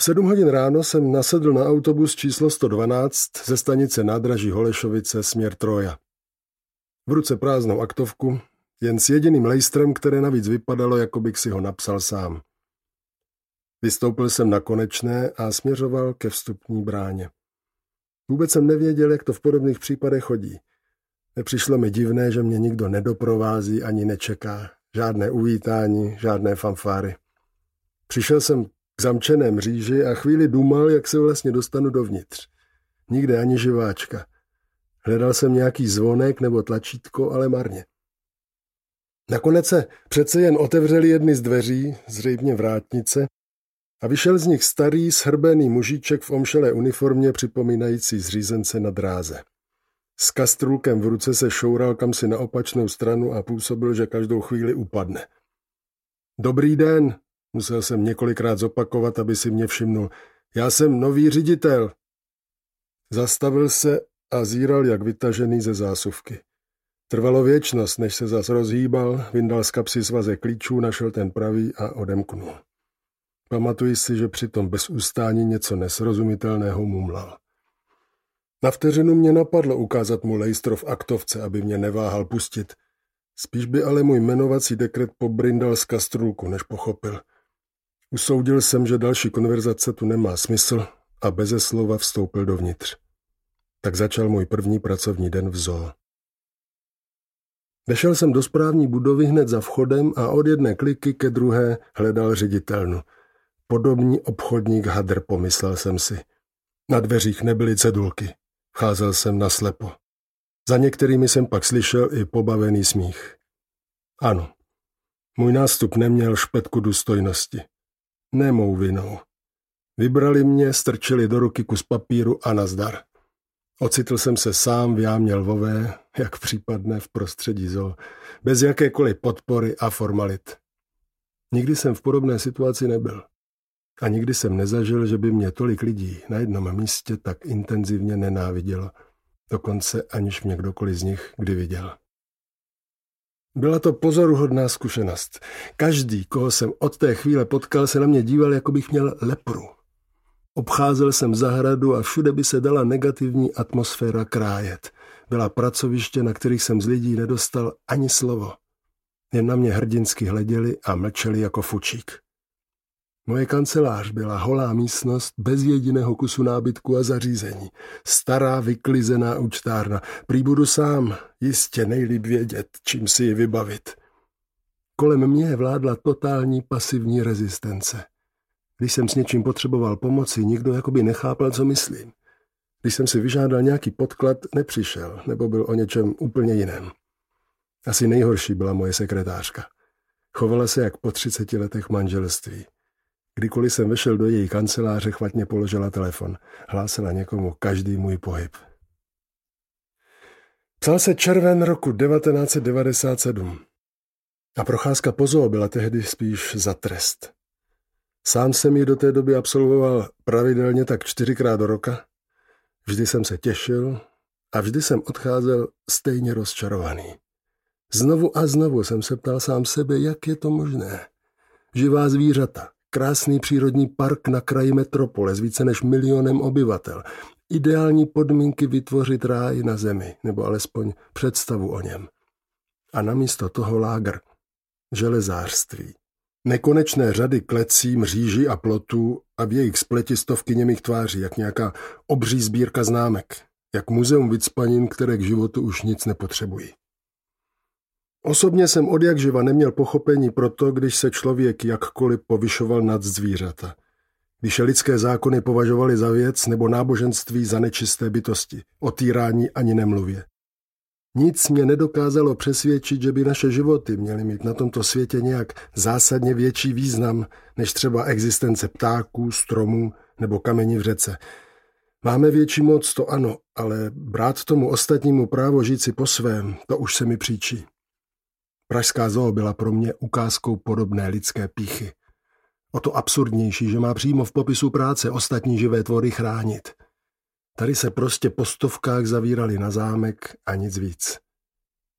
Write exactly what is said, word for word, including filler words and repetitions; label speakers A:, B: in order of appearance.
A: V sedm hodin ráno jsem nasedl na autobus číslo sto dvanáct ze stanice nádraží Holešovice směr Troja. V ruce prázdnou aktovku, jen s jediným lejstrem, které navíc vypadalo, jako bych si ho napsal sám. Vystoupil jsem na Konečné a směřoval ke vstupní bráně. Vůbec jsem nevěděl, jak to v podobných případech chodí. Nepřišlo mi divné, že mě nikdo nedoprovází ani nečeká. Žádné uvítání, žádné fanfáry. Přišel jsem k zamčené mříži a chvíli důmal, jak se vlastně dostanu dovnitř. Nikde ani živáčka. Hledal jsem nějaký zvonek nebo tlačítko, ale marně. Nakonec se přece jen otevřely jedny z dveří, zřejmě vrátnice, a vyšel z nich starý, shrbený mužíček v omšelé uniformě připomínající zřízence na dráze. S kastrůlkem v ruce se šoural kamsi na opačnou stranu a působil, že každou chvíli upadne. Dobrý den, musel jsem několikrát zopakovat, aby si mě všimnul. Já jsem nový ředitel. Zastavil se a zíral jak vytažený ze zásuvky. Trvalo věčnost, než se zas rozhýbal, vyndal z kapsy svazek klíčů, našel ten pravý a odemknul. Pamatuji si, že přitom bez ustání něco nesrozumitelného mumlal. Na vteřinu mě napadlo ukázat mu lejstro v aktovce, aby mě neváhal pustit. Spíš by ale můj jmenovací dekret pobrindal z kastrůlku, než pochopil. Usoudil jsem, že další konverzace tu nemá smysl a beze slova vstoupil dovnitř. Tak začal můj první pracovní den v zoo. Vešel jsem do správní budovy hned za vchodem a od jedné kliky ke druhé hledal ředitelnu. Podobný obchodník hadr, pomyslel jsem si. Na dveřích nebyly cedulky. Vcházel jsem naslepo. Za některými jsem pak slyšel i pobavený smích. Ano, můj nástup neměl špetku důstojnosti. Ne mou vinou. Vybrali mě, strčili do ruky kus papíru a nazdar. Ocitl jsem se sám v jámě lvové, jak případné v prostředí zoo, bez jakékoliv podpory a formalit. Nikdy jsem v podobné situaci nebyl. A nikdy jsem nezažil, že by mě tolik lidí na jednom místě tak intenzivně nenávidělo, dokonce aniž mě kdokoliv z nich kdy viděl. Byla to pozoruhodná zkušenost. Každý, koho jsem od té chvíle potkal, se na mě díval, jako bych měl lepru. Obcházel jsem zahradu a všude by se dala negativní atmosféra krájet. Byla pracoviště, na kterých jsem z lidí nedostal ani slovo. Jen na mě hrdinsky hleděli a mlčeli jako fučík. Moje kancelář byla holá místnost bez jediného kusu nábytku a zařízení. Stará, vyklizená účtárna. Prý budu sám, jistě nejlíp vědět, čím si ji vybavit. Kolem mě vládla totální pasivní rezistence. Když jsem s něčím potřeboval pomoci, nikdo jakoby nechápal, co myslím. Když jsem si vyžádal nějaký podklad, nepřišel, nebo byl o něčem úplně jiném. Asi nejhorší byla moje sekretářka. Chovala se jak po třiceti letech manželství. Kdykoliv jsem vešel do její kanceláře, chvatně položila telefon. Hlásila někomu každý můj pohyb. Psal se červen roku devatenáct set devadesát sedm. A procházka po zoo byla tehdy spíš za trest. Sám jsem ji do té doby absolvoval pravidelně tak čtyřikrát do roka. Vždy jsem se těšil a vždy jsem odcházel stejně rozčarovaný. Znovu a znovu jsem se ptal sám sebe, jak je to možné. Živá zvířata, krásný přírodní park na kraji metropole s více než milionem obyvatel, ideální podmínky vytvořit ráj na zemi, nebo alespoň představu o něm. A namísto toho lágr, železářství. Nekonečné řady klecí, mříží a plotů a v jejich spleti stovky němých tváří, jak nějaká obří sbírka známek, jak muzeum vycpanin, které k životu už nic nepotřebují. Osobně jsem odjakživa neměl pochopení pro to, když se člověk jakkoliv povyšoval nad zvířata. Když je lidské zákony považovali za věc nebo náboženství za nečisté bytosti, o týrání ani nemluvě. Nic mě nedokázalo přesvědčit, že by naše životy měly mít na tomto světě nějak zásadně větší význam, než třeba existence ptáků, stromů nebo kamení v řece. Máme větší moc, to ano, ale brát tomu ostatnímu právo žít si po svém, to už se mi příčí. Pražská zoo byla pro mě ukázkou podobné lidské pýchy. O to absurdnější, že má přímo v popisu práce ostatní živé tvory chránit. Tady se prostě po stovkách zavírali na zámek a nic víc.